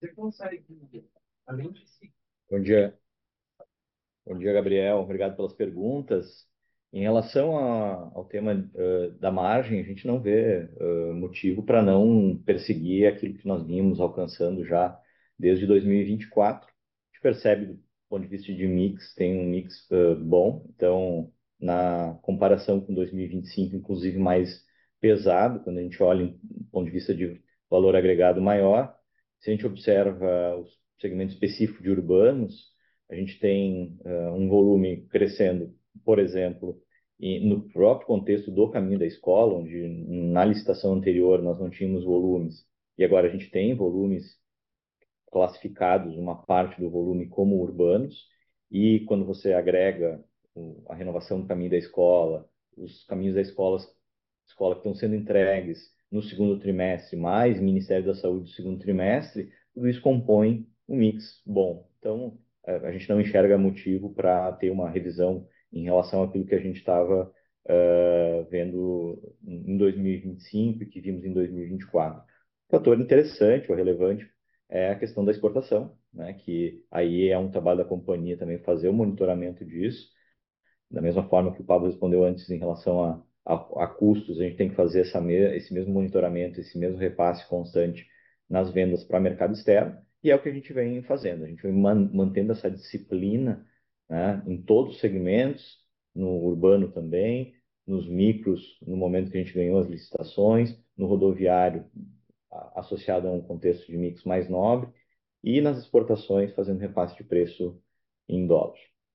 Bom dia, bom dia, Gabriel. Obrigado pelas perguntas. Em relação ao tema da margem, a gente não vê motivo para não perseguir aquilo que nós vimos alcançando já desde 2024. A gente percebe, do ponto de vista de mix, tem um mix bom. Então, na comparação com 2025, inclusive mais pesado, quando a gente olha do ponto de vista de valor agregado maior. Se a gente observa os segmentos específicos de urbanos, a gente tem um volume crescendo, por exemplo, no próprio contexto do caminho da escola, onde na licitação anterior nós não tínhamos volumes, e agora a gente tem volumes classificados, uma parte do volume como urbanos, e quando você agrega a renovação do caminho da escola, os caminhos da escola que estão sendo entregues no segundo trimestre, mais Ministério da Saúde no segundo trimestre, tudo isso compõe um mix bom. Então, a gente não enxerga motivo para ter uma revisão em relação àquilo que a gente estava vendo em 2025 e que vimos em 2024. Um fator interessante ou relevante é a questão da exportação, né, que aí é um trabalho da companhia também fazer o monitoramento disso, da mesma forma que o Pablo respondeu antes em relação a custos, a gente tem que fazer esse mesmo monitoramento, esse mesmo repasse constante nas vendas para mercado externo, e é o que a gente vem fazendo. A gente vem mantendo essa disciplina, né, em todos os segmentos, no urbano também, nos micros, no momento que a gente ganhou as licitações, no rodoviário, associado a um contexto de mix mais nobre, e nas exportações, fazendo repasse de preço em dólar.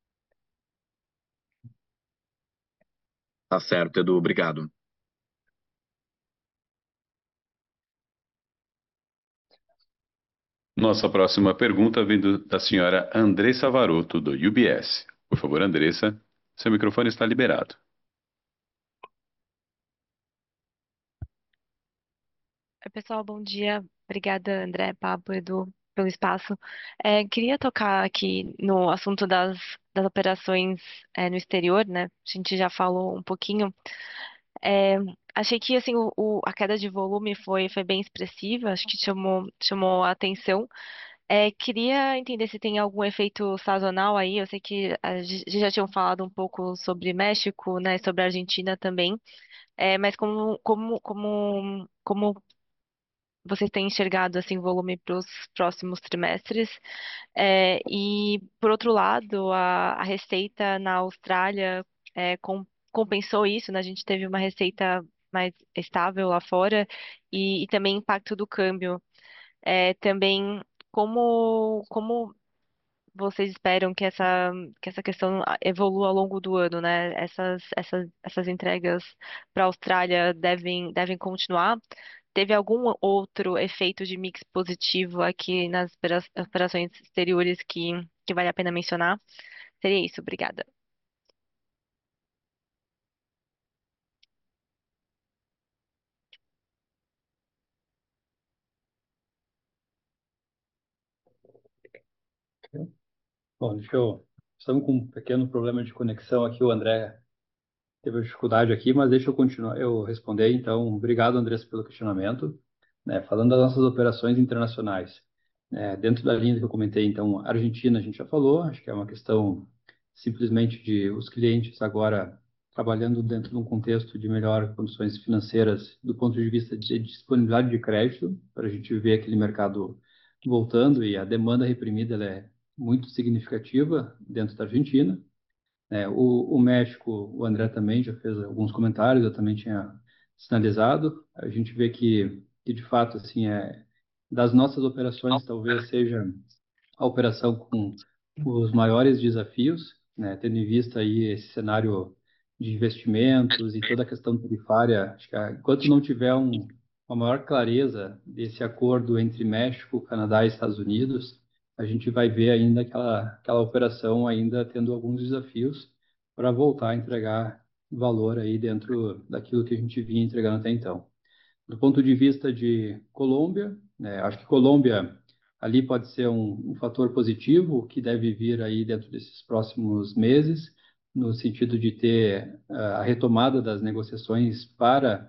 Tá certo, Edu. Obrigado. Nossa próxima pergunta vem da senhora Andressa Varoto, do UBS. Por favor, Andressa, seu microfone está liberado. Oi, pessoal, bom dia. Obrigada, André, Pablo, Edu, pelo espaço. Queria tocar aqui no assunto das operações no exterior, né? A gente já falou um pouquinho. É, achei que assim a queda de volume foi bem expressiva, acho que chamou a atenção. Queria entender se tem algum efeito sazonal aí. Eu sei que a gente já tinham falado um pouco sobre México, né, sobre a Argentina também. Mas como vocês têm enxergado assim o volume para os próximos trimestres? E por outro lado, a receita na Austrália compensou isso, né? A gente teve uma receita mais estável lá fora e também impacto do câmbio. Também como vocês esperam que essa questão evolua ao longo do ano, né? Essas entregas para a Austrália devem continuar? Teve algum outro efeito de mix positivo aqui nas operações exteriores que vale a pena mencionar? Seria isso, obrigada. Bom, estamos com um pequeno problema de conexão aqui, o André teve dificuldade aqui, mas deixa eu continuar, eu responder. Então, obrigado, Andrés, pelo questionamento. Falando das nossas operações internacionais, dentro da linha que eu comentei, então, Argentina a gente já falou, acho que é uma questão simplesmente de os clientes agora trabalhando dentro de um contexto de melhor condições financeiras do ponto de vista de disponibilidade de crédito, para a gente ver aquele mercado voltando e a demanda reprimida ela é muito significativa dentro da Argentina. O México, o André também já fez alguns comentários, eu também tinha sinalizado. A gente vê que de fato, assim, das nossas operações, talvez seja a operação com os maiores desafios, né, tendo em vista aí esse cenário de investimentos e toda a questão tarifária. Acho que enquanto não tiver uma maior clareza desse acordo entre México, Canadá e Estados Unidos, a gente vai ver ainda aquela operação ainda tendo alguns desafios para voltar a entregar valor aí dentro daquilo que a gente vinha entregando até então. Do ponto de vista de Colômbia, acho que Colômbia ali pode ser um fator positivo que deve vir aí dentro desses próximos meses, no sentido de ter a retomada das negociações para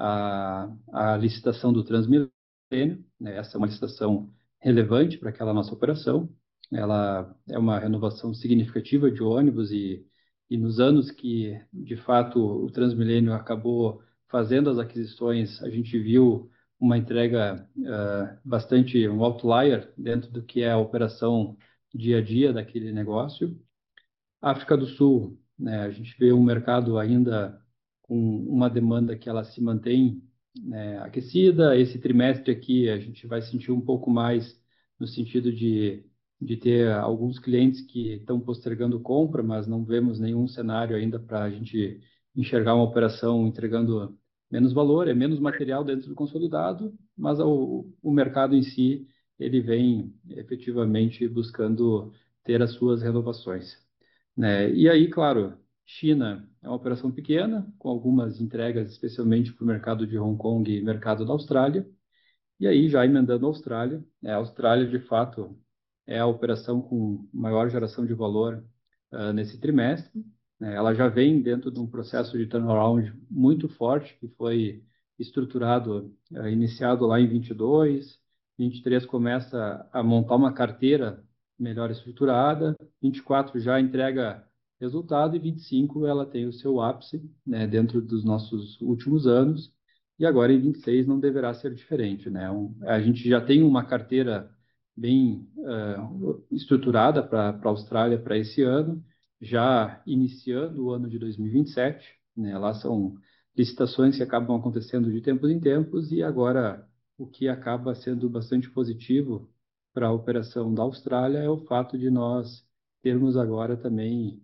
a licitação do Transmilênio. Essa é uma licitação relevante para aquela nossa operação. Ela é uma renovação significativa de ônibus e nos anos que, de fato, o Transmilênio acabou fazendo as aquisições, a gente viu uma entrega bastante um outlier dentro do que é a operação dia a dia daquele negócio. África do Sul, né, a gente vê um mercado ainda com uma demanda que ela se mantém, né, aquecida. Esse trimestre aqui a gente vai sentir um pouco mais no sentido de ter alguns clientes que estão postergando compra, mas não vemos nenhum cenário ainda para a gente enxergar uma operação entregando menos valor, é menos material dentro do consolidado, mas o mercado em si, ele vem efetivamente buscando ter as suas renovações. E aí, claro, China é uma operação pequena, com algumas entregas, especialmente para o mercado de Hong Kong e mercado da Austrália. E aí, já emendando a Austrália, a Austrália, de fato, é a operação com maior geração de valor nesse trimestre. Ela já vem dentro de um processo de turnaround muito forte, que foi estruturado, iniciado lá em 22. 23 começa a montar uma carteira melhor estruturada. 24 já entrega resultado e 25 ela tem o seu ápice, né, dentro dos nossos últimos anos. E agora em 26 não deverá ser diferente, né? A gente já tem uma carteira bem estruturada para a Austrália para esse ano, já iniciando o ano de 2027, né? Lá são licitações que acabam acontecendo de tempos em tempos e agora o que acaba sendo bastante positivo para a operação da Austrália é o fato de nós termos agora também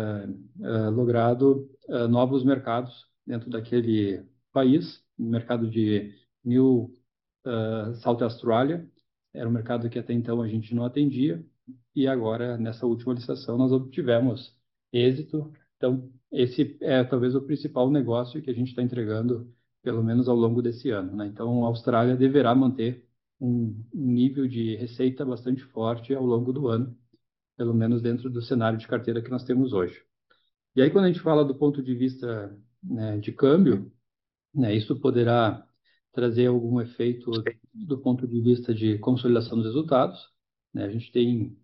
logrado novos mercados dentro daquele país, no mercado de New South Australia. Era um mercado que até então a gente não atendia e agora, nessa última licitação, nós obtivemos êxito. Então, esse é talvez o principal negócio que a gente está entregando, pelo menos ao longo desse ano, né? Então, a Austrália deverá manter um nível de receita bastante forte ao longo do ano, pelo menos dentro do cenário de carteira que nós temos hoje. E aí, quando a gente fala do ponto de vista né, de câmbio, né, isso poderá trazer algum efeito do ponto de vista de consolidação dos resultados, né? A gente tem,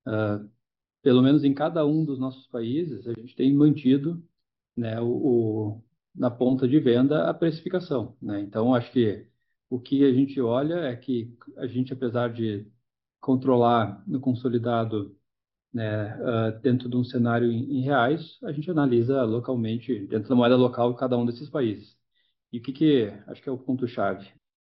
pelo menos em cada um dos nossos países, a gente tem mantido, né, na ponta de venda a precificação, né? Então, acho que o que a gente olha é que a gente, apesar de controlar no consolidado, né, dentro de um cenário em reais, a gente analisa localmente, dentro da moeda local, cada um desses países. E o que acho que é o ponto-chave?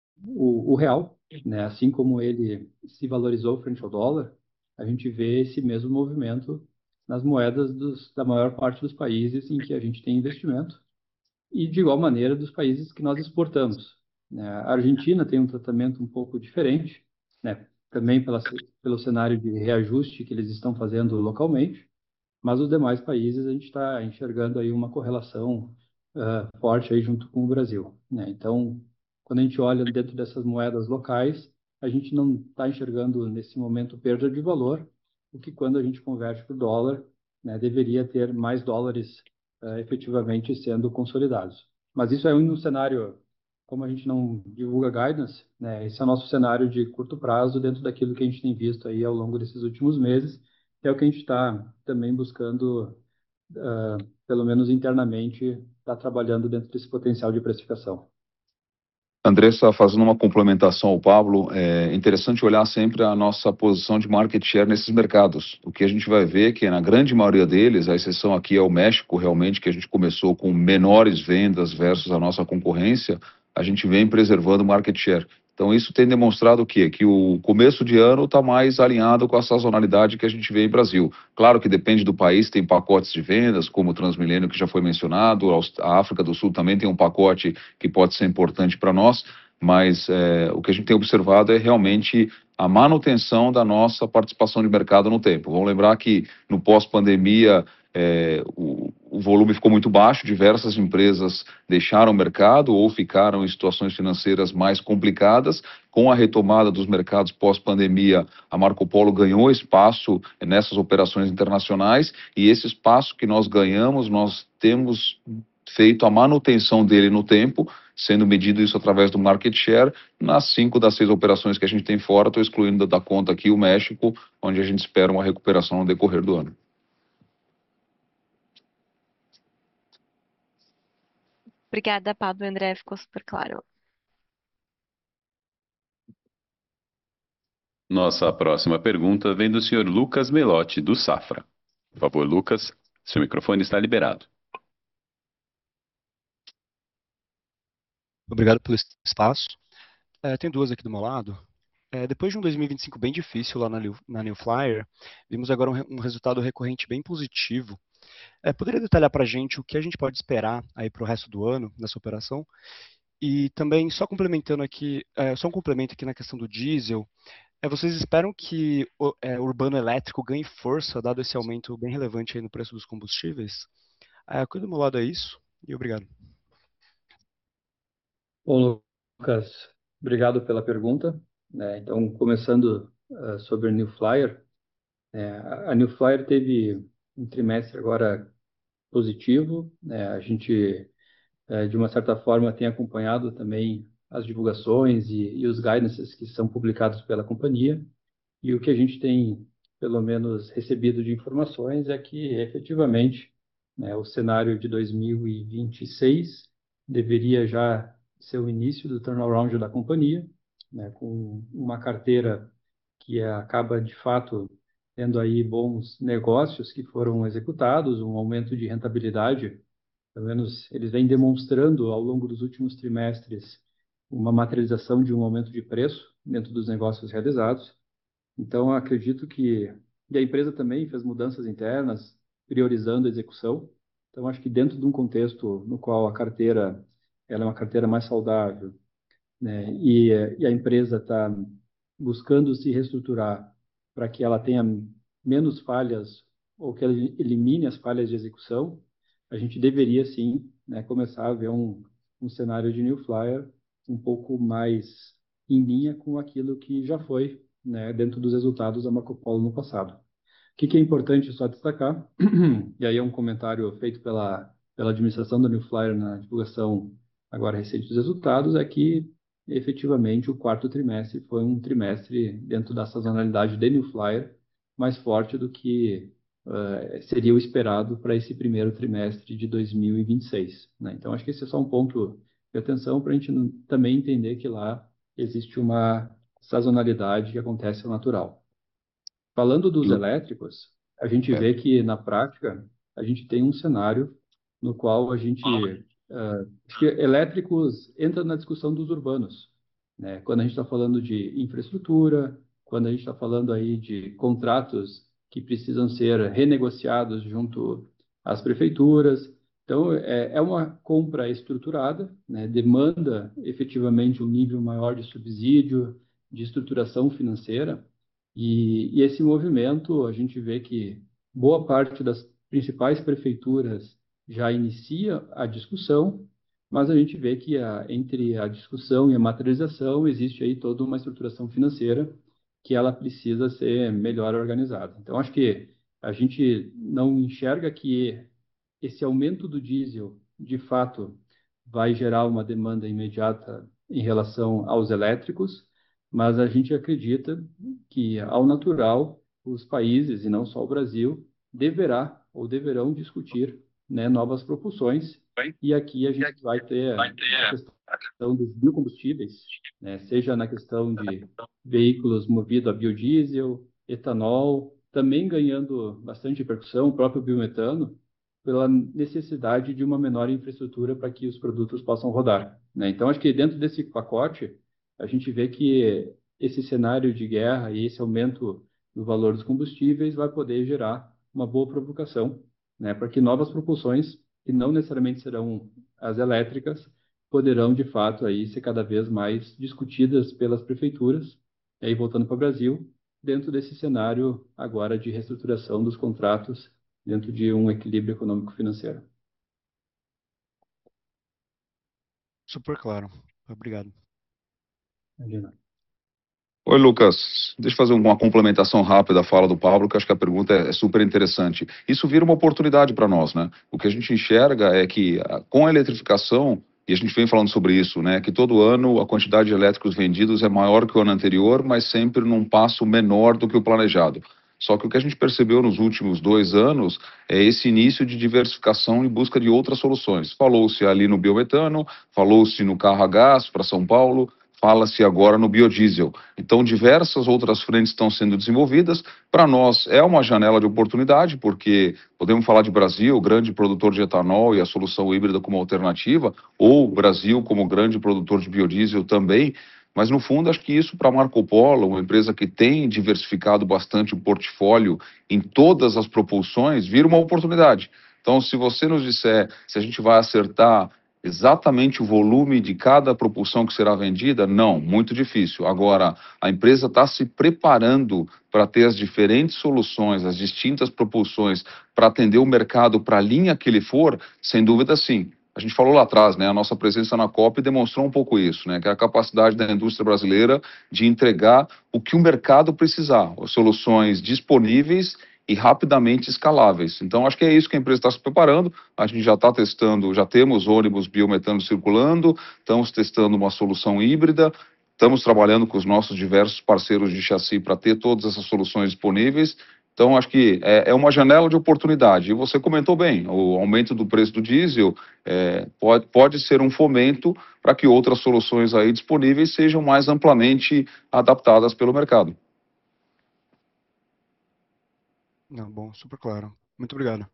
O real, né, assim como ele se valorizou frente ao dólar, a gente vê esse mesmo movimento nas moedas da maior parte dos países em que a gente tem investimento e, de igual maneira, dos países que nós exportamos, né? A Argentina tem um tratamento um pouco diferente, né, também pelo cenário de reajuste que eles estão fazendo localmente, mas os demais países a gente está enxergando aí uma correlação forte aí junto com o Brasil, né? Então, quando a gente olha dentro dessas moedas locais, a gente não está enxergando nesse momento perda de valor, o que quando a gente converte para o dólar, né, deveria ter mais dólares efetivamente sendo consolidados. Mas isso é um cenário, como a gente não divulga guidance, né, esse é o nosso cenário de curto prazo dentro daquilo que a gente tem visto aí ao longo desses últimos meses, que é o que a gente está também buscando, pelo menos internamente, estar trabalhando dentro desse potencial de precificação. Andressa, fazendo uma complementação ao Pablo, é interessante olhar sempre a nossa posição de market share nesses mercados. O que a gente vai ver é que na grande maioria deles, a exceção aqui é o México, realmente, que a gente começou com menores vendas versus a nossa concorrência, a gente vem preservando market share. Então isso tem demonstrado o quê? Que o começo de ano está mais alinhado com a sazonalidade que a gente vê em Brasil. Claro que depende do país, tem pacotes de vendas, como o Transmilênio, que já foi mencionado, a África do Sul também tem um pacote que pode ser importante para nós, mas o que a gente tem observado é realmente a manutenção da nossa participação de mercado no tempo. Vamos lembrar que no pós-pandemia o volume ficou muito baixo, diversas empresas deixaram o mercado ou ficaram em situações financeiras mais complicadas. Com a retomada dos mercados pós-pandemia, a Marco Polo ganhou espaço nessas operações internacionais e esse espaço que nós ganhamos, nós temos feito a manutenção dele no tempo, sendo medido isso através do market share. Nas 5 das 6 operações que a gente tem fora, estou excluindo da conta aqui o México, onde a gente espera uma recuperação no decorrer do ano. Obrigada, Pablo e André, ficou super claro. Nossa próxima pergunta vem do senhor Lucas Melotti, do Safra. Por favor, Lucas, seu microfone está liberado. Obrigado pelo espaço. Tem duas aqui do meu lado. Depois de um 2025 bem difícil lá na New Flyer, vimos agora um resultado recorrente bem positivo. Poderia detalhar para a gente o que a gente pode esperar aí para o resto do ano nessa operação? E também, só complementando aqui, só um complemento aqui na questão do diesel, vocês esperam que o urbano elétrico ganhe força, dado esse aumento bem relevante aí no preço dos combustíveis? Aqui do meu lado é isso, e obrigado. Bom, Lucas, obrigado pela pergunta, né? Então, começando sobre a New Flyer, a New Flyer teve um trimestre agora positivo, né? A gente, de uma certa forma, tem acompanhado também as divulgações e os guidances que são publicados pela companhia, e o que a gente tem, pelo menos, recebido de informações é que, efetivamente, né, o cenário de 2026 deveria já ser o início do turnaround da companhia, né, com uma carteira que acaba, de fato, tendo aí bons negócios que foram executados, um aumento de rentabilidade, pelo menos eles vêm demonstrando ao longo dos últimos trimestres uma materialização de um aumento de preço dentro dos negócios realizados. Então, eu acredito que e a empresa também fez mudanças internas, priorizando a execução. Então, acho que dentro de um contexto no qual a carteira ela é uma carteira mais saudável, né, e a empresa está buscando se reestruturar para que ela tenha menos falhas ou que ela elimine as falhas de execução, a gente deveria sim, né, começar a ver um cenário de New Flyer um pouco mais em linha com aquilo que já foi, né, dentro dos resultados da Marco Polo no passado. O que é importante só destacar, e aí é um comentário feito pela pela administração da New Flyer na divulgação agora recente dos resultados é que, efetivamente, o quarto trimestre foi um trimestre dentro da sazonalidade de New Flyer mais forte do que seria o esperado para esse primeiro trimestre de 2026, né? Então, acho que esse é só um ponto de atenção para a gente também entender que lá existe uma sazonalidade que acontece ao natural. Falando dos elétricos, a gente vê que, na prática, a gente tem um cenário no qual a gente... acho que elétricos entra na discussão dos urbanos, né? Quando a gente está falando de infraestrutura, quando a gente está falando aí de contratos que precisam ser renegociados junto às prefeituras. Então, é uma compra estruturada, né? Demanda efetivamente um nível maior de subsídio, de estruturação financeira, e esse movimento, a gente vê que boa parte das principais prefeituras já inicia a discussão, mas a gente vê que entre a discussão e a materialização existe aí toda uma estruturação financeira que ela precisa ser melhor organizada. Então, acho que a gente não enxerga que esse aumento do diesel, de fato, vai gerar uma demanda imediata em relação aos elétricos, mas a gente acredita que, ao natural, os países, e não só o Brasil, deverão discutir, né, novas propulsões, e aqui a gente vai ter a questão dos biocombustíveis, né, seja na questão de veículos movidos a biodiesel, etanol, também ganhando bastante repercussão, o próprio biometano, pela necessidade de uma menor infraestrutura para que os produtos possam rodar, né? Então, acho que dentro desse pacote, a gente vê que esse cenário de guerra e esse aumento do valor dos combustíveis vai poder gerar uma boa provocação, né, para que novas propulsões, que não necessariamente serão as elétricas, poderão, de fato, aí ser cada vez mais discutidas pelas prefeituras, e aí voltando para o Brasil, dentro desse cenário agora de reestruturação dos contratos dentro de um equilíbrio econômico-financeiro. Super claro. Obrigado. Imagina. Oi, Lucas. Deixa eu fazer uma complementação rápida à fala do Pablo, que acho que a pergunta é super interessante. Isso vira uma oportunidade para nós, né? O que a gente enxerga é que, com a eletrificação, e a gente vem falando sobre isso, né? Que todo ano a quantidade de elétricos vendidos é maior que o ano anterior, mas sempre num passo menor do que o planejado. Só que o que a gente percebeu nos últimos 2 anos é esse início de diversificação em busca de outras soluções. Falou-se ali no biometano, falou-se no carro a gás para São Paulo, fala-se agora no biodiesel. Então, diversas outras frentes estão sendo desenvolvidas. Para nós, é uma janela de oportunidade, porque podemos falar de Brasil, grande produtor de etanol e a solução híbrida como alternativa, ou Brasil como grande produtor de biodiesel também. Mas, no fundo, acho que isso para a Marco Polo, uma empresa que tem diversificado bastante o portfólio em todas as propulsões, vira uma oportunidade. Então, se você nos disser se a gente vai acertar exatamente o volume de cada propulsão que será vendida? Não, muito difícil. Agora, a empresa está se preparando para ter as diferentes soluções, as distintas propulsões, para atender o mercado para a linha que ele for? Sem dúvida, sim. A gente falou lá atrás, né? A nossa presença na COP demonstrou um pouco isso, né? Que é a capacidade da indústria brasileira de entregar o que o mercado precisar, as soluções disponíveis e rapidamente escaláveis. Então, acho que é isso que a empresa está se preparando. A gente já está testando, já temos ônibus biometano circulando, estamos testando uma solução híbrida, estamos trabalhando com os nossos diversos parceiros de chassi para ter todas essas soluções disponíveis. Então, acho que é uma janela de oportunidade. E você comentou bem, o aumento do preço do diesel pode ser um fomento para que outras soluções aí disponíveis sejam mais amplamente adaptadas pelo mercado. Não, bom, super claro. Muito obrigado.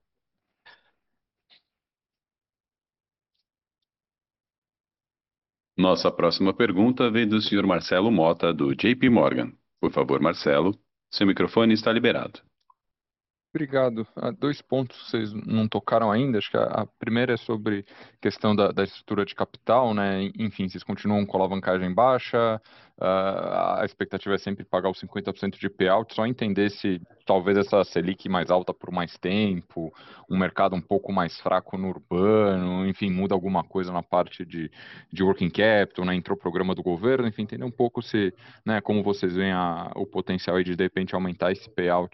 Nossa próxima pergunta vem do senhor Marcelo Mota, do JP Morgan. Por favor, Marcelo, seu microfone está liberado. Obrigado. 2 pontos vocês não tocaram ainda. Acho que a primeira é sobre questão da estrutura de capital, né? Enfim, vocês continuam com a alavancagem baixa, a expectativa é sempre pagar os 50% de payout. Só entender se talvez essa Selic mais alta por mais tempo, um mercado um pouco mais fraco no urbano, enfim, muda alguma coisa na parte de working capital, né? Entrou o programa do governo, enfim, entender um pouco se, né, como vocês veem o potencial aí de repente aumentar esse payout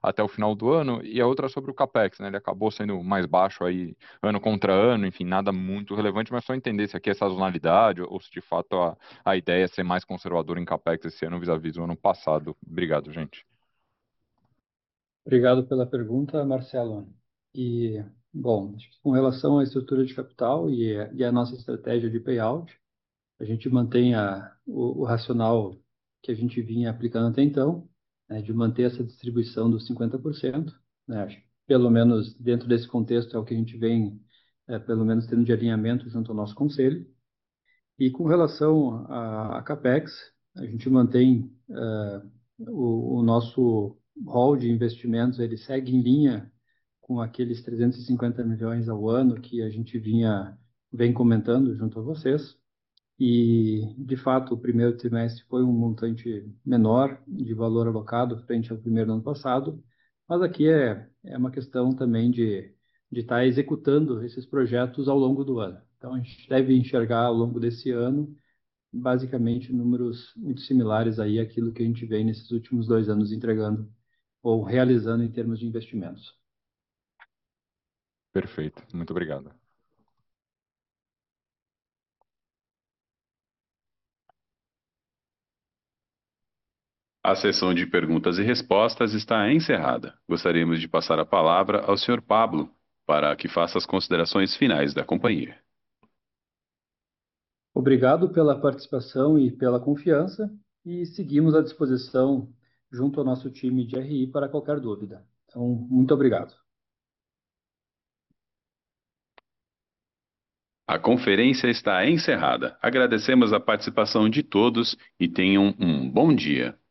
até o final do ano, e a outra sobre o CAPEX, né? Ele acabou sendo mais baixo aí ano contra ano, enfim, nada muito relevante, mas só entender se aqui é sazonalidade ou se de fato a ideia é ser mais conservador em CAPEX esse ano vis-à-vis do ano passado. Obrigado, gente. Obrigado pela pergunta, Marcelo. E, bom, acho que com relação à estrutura de capital e a nossa estratégia de payout, a gente mantém o racional que a gente vinha aplicando até então, né, de manter essa distribuição dos 50%, né, acho que pelo menos dentro desse contexto é o que a gente vem, pelo menos tendo de alinhamento junto ao nosso conselho. E com relação a CAPEX, a gente mantém o nosso rol de investimentos, ele segue em linha com aqueles 350 milhões ao ano que a gente vem comentando junto a vocês. E, de fato, o primeiro trimestre foi um montante menor de valor alocado frente ao primeiro do ano passado, mas aqui é uma questão também de estar executando esses projetos ao longo do ano. Então, a gente deve enxergar ao longo desse ano, basicamente, números muito similares aí àquilo que a gente vem nesses últimos 2 anos entregando ou realizando em termos de investimentos. Perfeito, muito obrigado. A sessão de perguntas e respostas está encerrada. Gostaríamos de passar a palavra ao Sr. Pablo para que faça as considerações finais da companhia. Obrigado pela participação e pela confiança, e seguimos à disposição junto ao nosso time de RI para qualquer dúvida. Então, muito obrigado. A conferência está encerrada. Agradecemos a participação de todos e tenham um bom dia.